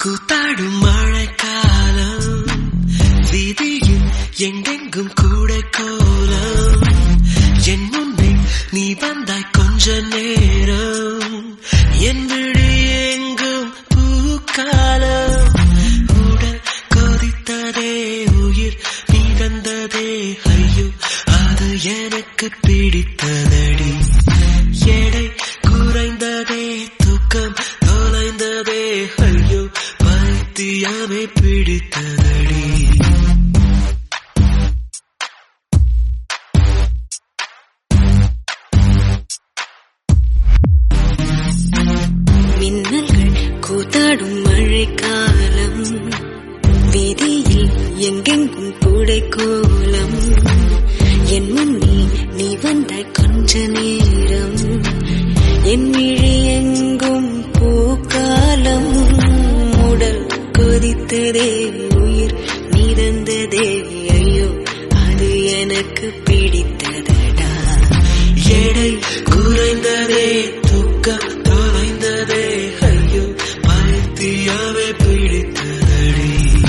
கூத்தாடும் மழைக்காலம், வீதியில் எங்கெங்கும் கூட கோலம். என் முன்னே நீ வந்தாய் கொஞ்ச நேரம், என் விழி எங்கும் பூக்காலம். உடல் கொதித்ததே, உயிர் மிதந்ததே, ஐயோ அது எனக்கு பிடித்ததடி. எடை குறைந்ததே, தூக்கம் தொலைந்ததே, ஐயோ பைத்தியமே பிடித்ததடி. மின்னல்கள் கூத்தாடும் மழைக்காலம், வீதியில் எங்கெங்கும் கூடை கோலம். என் முன்னே நீ வந்தாய் கொஞ்ச நேரம், என் விழி எங்கும் பூக்காலம். உடல் கொதித்ததே, உயிர் மிதந்ததே, ஐயோ அது எனக்கு பிடித்ததடா. எடை குறைந்ததே, தூக்கம் தொலைந்ததே, ஐயோ பைத்தியமே பிடித்ததடி.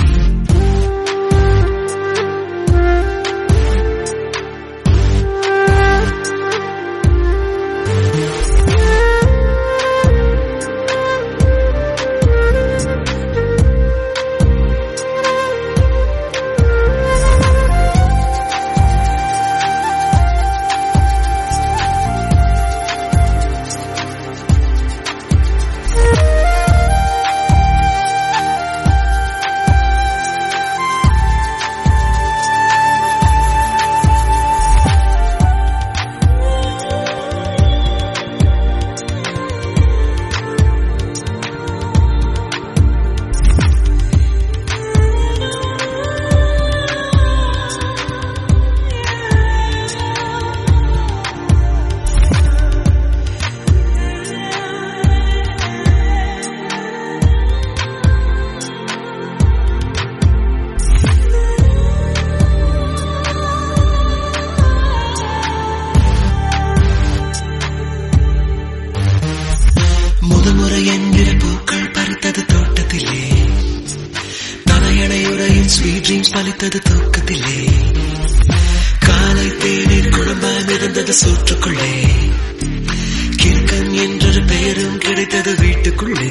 முதமுறை என்கிற பூக்கள் பறித்தது தோட்டத்திலே, தலையணையுறையின் ஸ்வீட் ட்ரீம்ஸ் பலித்தது தூக்கத்திலே. காலை தேநீர் குழம்பாய் மிதந்தது சூற்றுக்குள்ளே, கிறுக்கன் என்றொரு பெயரும் கிடைத்தது வீட்டுக்குள்ளே.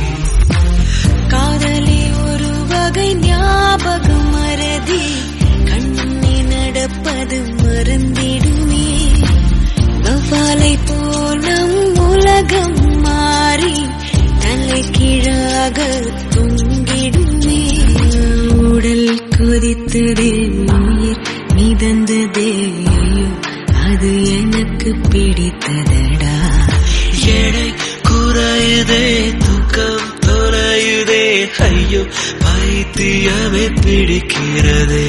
காதலி ஒரு வகை ஞாபகம் மறதி, கண்ணே நடப்பது மறந்திடுமே. வவ்வாலை போல் நம் உலகம் மாறி தலை கீழாக தொங்கிடுமே. உடல் கொதித்ததே, உயிர் மிதந்ததே, ஐயோ அது எனக்கு பிடித்ததடா. எடை குறையுதே, தூக்கம் தொலையுதே, ஐயோ பைத்தியமே பிடிக்கிறதே.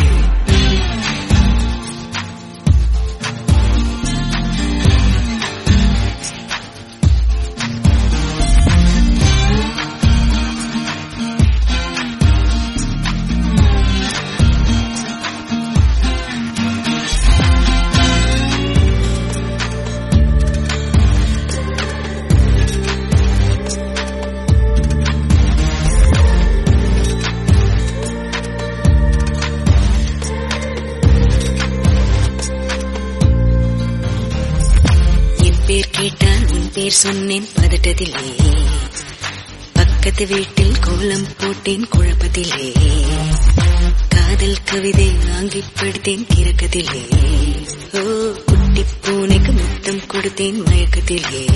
பேர் கேட்டால் உன் பேர் சொன்னேன் பதட்டத்திலே, பக்கத்து வீட்டில் கோலம் போட்டேன் குழப்பத்திலே. காதல் கவிதை வாங்கி படித்தேன் கிறக்கத்திலே, ஓ குட்டி பூனைக்கு முத்தம் கொடுத்தேன் மயக்கத்திலே.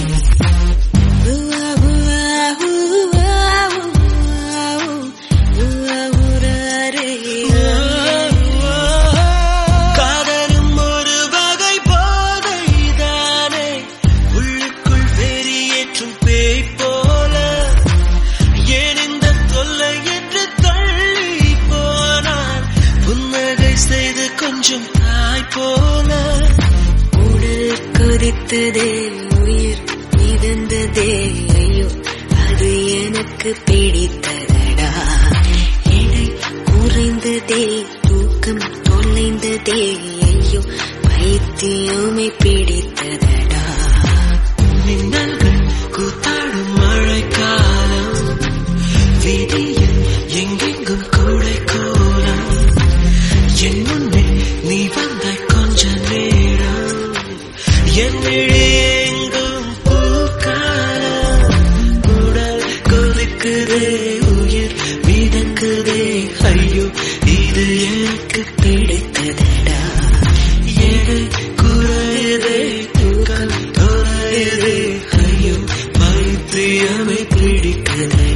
கொஞ்சம் தாய் போல உடல் கொதித்ததே, உயிர் மிதந்ததே, ஐயோ அது எனக்கு பிடித்ததடா. எடை குறைந்ததே, தூக்கம் தொலைந்ததே, ஐயோ பைத்தியமே பிடித்ததடா. மின்னல்கள் கூத்தாடும் மழைக்காலம், குறையுதே உயிர் மிதக்குதே ஐயோ இது எனக்கு பிடித்ததடா எடை குறையுதே தூக்கம் தொலையுதே ஐயோ பைத்தியமே பிடிக்குதே